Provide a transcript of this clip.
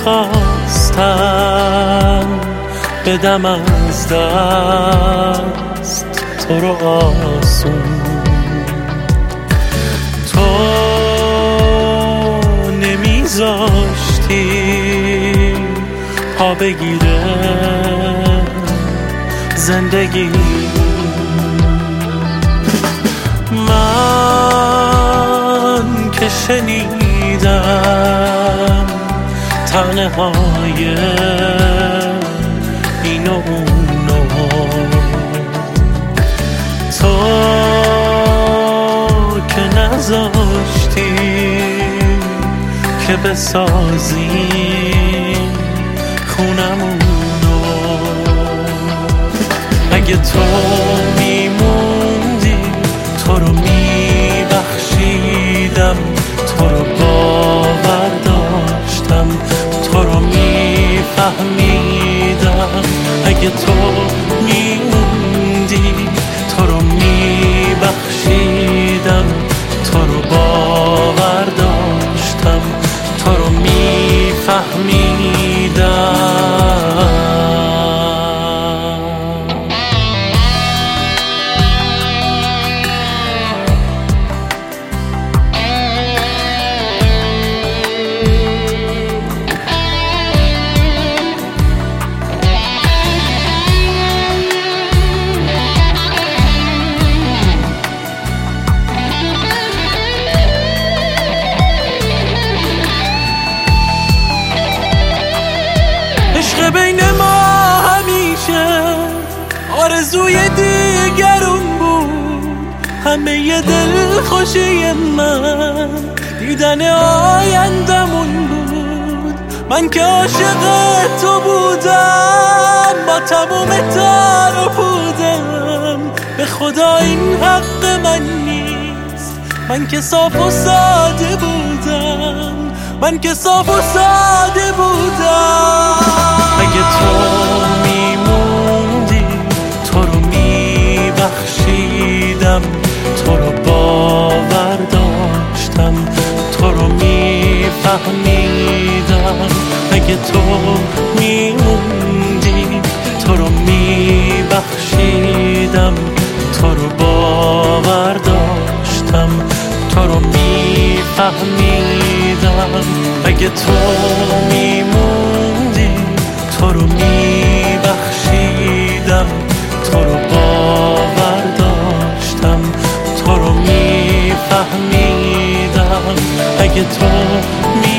میخواستم بدم از دست تو رو آسون. تو نمیذاشتی پا بگیره زندگی. من که شنیدم تنه های این و اونو، تو که نذاشتی که بسازیم خونمونو. اگه تو میموندی تو رو میبخشیدم، تو رو باور داشتم، تو رو میفهمیدم. اگه تو میموندی تو رو میبخشیدم، تو رو باور داشتم، تو رو میفهمیدم. عشق بین ما همیشه آرزوی دیگرون بود، همه دل خوشی من دیدن آیندمون بود. من که عاشق تو بودم با تموم تار و پودم، به خدا این حق من نیست. من که صاف و ساده بودم، من که صاف و ساده بودم. اگه تو میموندی تو رو میبخشیدم، تو رو باور داشتم، تو رو میفهمیدم. اگه تو میموندی تو رو میبخشیدم، تو رو باور داشتم، تو رو میفهمیدم. اگه تو میموندی تو رو میبخشیدم، تو رو باور داشتم، تو رو میفهمیدم. اگه تو